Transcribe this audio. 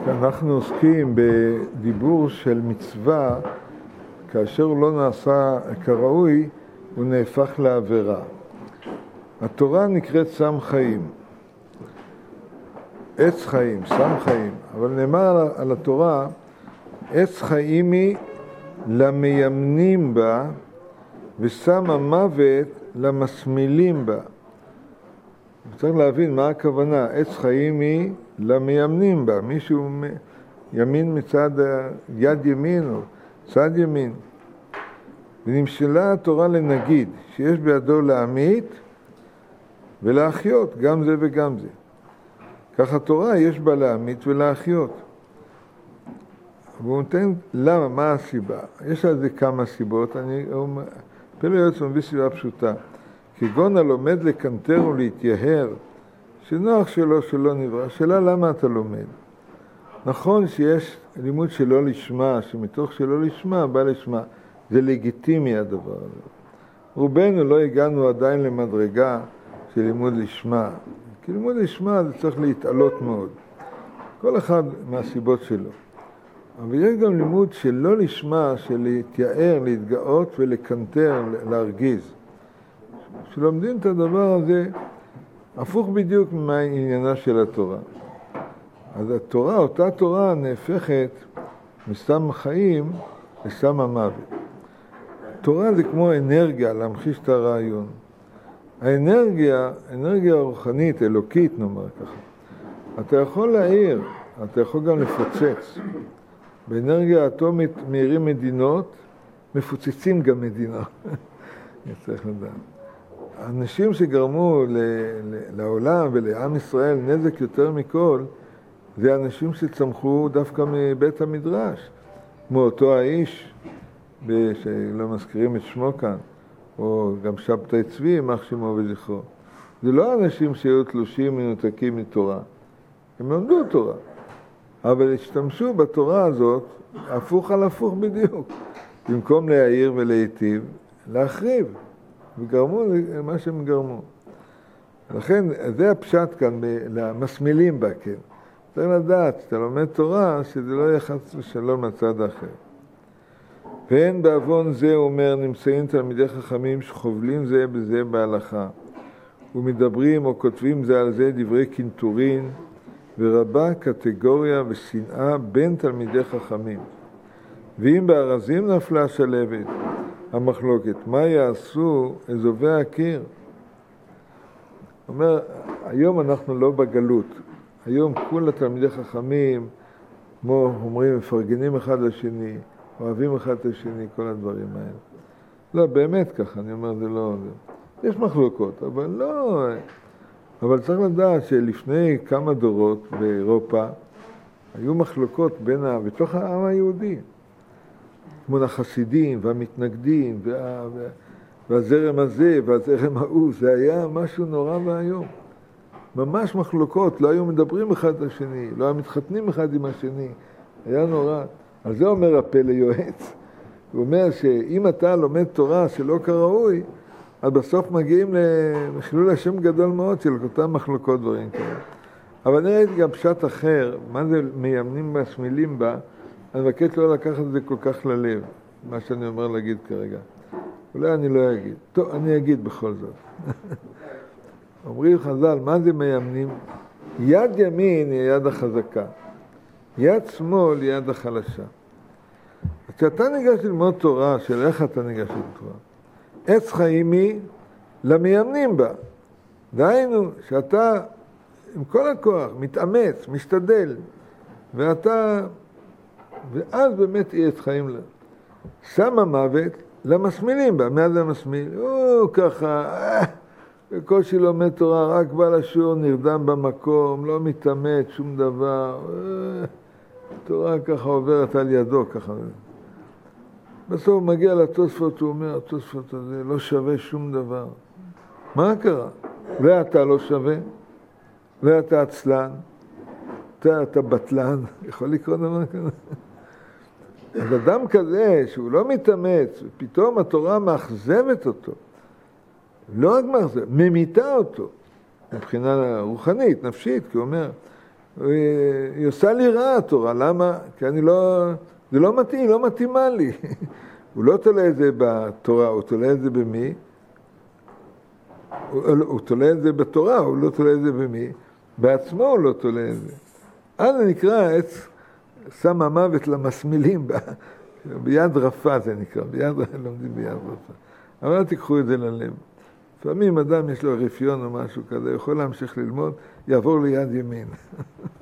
אנחנו עוסקים בדיבור של מצווה, כאשר הוא לא נעשה כראוי, הוא נהפך לעבירה. התורה נקראת סם חיים, עץ חיים, סם חיים, אבל נאמר על התורה, עץ חיים היא למיימנים בה, וסם המוות למסמילים בה. צריך להבין מה הכוונה. עץ חיים היא למיימנים בה, מישהו ימין מצד יד ימין או צד ימין. ונמשלה התורה לנגיד, שיש בידו להמית ולהחיות, גם זה וגם זה. כך התורה יש בה להמית ולהחיות. והוא נותן למה, מה הסיבה? יש על זה כמה סיבות, פלא יועץ מביא סיבה פשוטה. כגון הלומד לקנטר ולהתייהר, שנוח שלא נברא. השאלה למה אתה לומד? נכון שיש לימוד שלא לשמה, שמתוך שלא לשמה בא לשמה. זה לגיטימי הדבר הזה. רובנו לא הגענו עדיין למדרגה של לימוד לשמה. כי לימוד לשמה זה צריך להתעלות מאוד. כל אחד מהסיבות שלו. אבל יש גם לימוד שלא לשמה, של להתייער, להתגאות ולקנטר, להרגיז. שלומדים את הדבר הזה, הפוך בדיוק מהעניינה של התורה. אז התורה, אותה תורה נהפכת מסם חיים לסם המוות. תורה זה כמו אנרגיה, להמחיש את הרעיון. האנרגיה, אנרגיה רוחנית, אלוקית נאמר ככה. אתה יכול להעיר, אתה יכול גם לפוצץ. באנרגיה האטומית מהירים מדינות, מפוצצים גם מדינה. אני צריך לדעת. האנשים שגרמו לעולם ולעם ישראל נזק יותר מכל, זה אנשים שצמחו דווקא מבית המדרש. כמו אותו האיש, שלא מזכירים את שמו כאן, או גם שבתאי צבי, יימח שמו וזכרו. זה לא אנשים שהיו תלושים מנותקים מתורה. הם למדו תורה. אבל השתמשו בתורה הזאת, הפוך על הפוך בדיוק. במקום להעיר ולהיטיב, להחריב. וגרמו מה שהם גרמו. לכן, זה הפשט כאן, למסמילים בה, כן. צריך לדעת, שאתה לומד תורה, שזה לא יהיה חס ושלום לצד האחר. ואין בעוון זה, אומר, נמצאים תלמידי חכמים שחובלים זה בזה בהלכה, ומדברים או כותבים זה על זה דברי קנטורין, ורבה קטגוריה ושנאה בין תלמידי חכמים. ואם בארזים נפלה שלבת, המחלוקת, מה יעשו אזובי הקיר? אומר, היום אנחנו לא בגלות. היום כול התלמידי חכמים, כמו אומרים, מפרגנים אחד לשני, אוהבים אחד את השני, כל הדברים האלה. לא, באמת ככה, אני אומר, זה לא... יש מחלוקות, אבל לא... אבל צריך לדעת שלפני כמה דורות באירופה, היו מחלוקות בתוך העם היהודי. כמו החסידים והמתנגדים והזרם הזה והזרם ההוא, זה היה משהו נורא והיום. ממש מחלוקות, לא היו מדברים אחד לשני, לא היו מתחתנים אחד עם השני, היה נורא. על זה אומר הפלא יועץ. הוא אומר שאם אתה לומד תורה שלא כראוי, אז בסוף מגיעים לחילול השם גדול מאוד של אותם מחלוקות דברים כאלה. אבל אני ראיתי גם פשט אחר, מה זה מיימנים מסמילים בה, אני מבקש לא לקחת את זה כל כך ללב, מה שאני אומר להגיד כרגע. אולי אני לא אגיד. טוב, אני אגיד בכל זאת. אומרים חז"ל, מה זה מיימנים? יד ימין היא יד החזקה, יד שמאל היא יד החלשה. כשאתה ניגש ללמוד תורה, של איך אתה ניגש ללמוד תורה? עץ חיים היא למיימנים בה. דהיינו, שאתה עם כל הכוח מתאמץ, משתדל, ואז באמת יהיה עץ חיים לה. שם המוות למסמילים בה. מה זה המסמיל? הוא ככה, בקושי לומד תורה, רק בא לשיעור, נרדם במקום, לא מתאמץ, שום דבר. תורה ככה עוברת על ידו, ככה. בסוף הוא מגיע לתוספות, הוא אומר, התוספות הזה לא שווה שום דבר. מה קרה? ואתה לא שווה, ואתה עצלן, אתה בטלן, יכול לקרוא דבר כזה. אז אדם כזה שהוא לא מתאמץ, ופתאום התורה מאכזבת אותו, לא רק מאכזבת, ממיתה אותו, מבחינה רוחנית, נפשית, כי הוא אומר, היא עושה לי רע התורה, למה? כי זה לא מתאים, היא לא מתאימה לי. הוא לא תולה את זה בתורה, הוא תולה את זה במי? הוא תולה את זה בתורה, הוא לא תולה את זה במי? בעצמו הוא לא תולה את זה. אז זה נקרא עץ שם המוות למסמילים, ביד רפה זה נקרא, לומדים ביד רפה. אבל אל תיקחו את זה ללב. לפעמים אדם יש לו רפיון או משהו כזה, יכול להמשיך ללמוד, יעבור ליד ימין.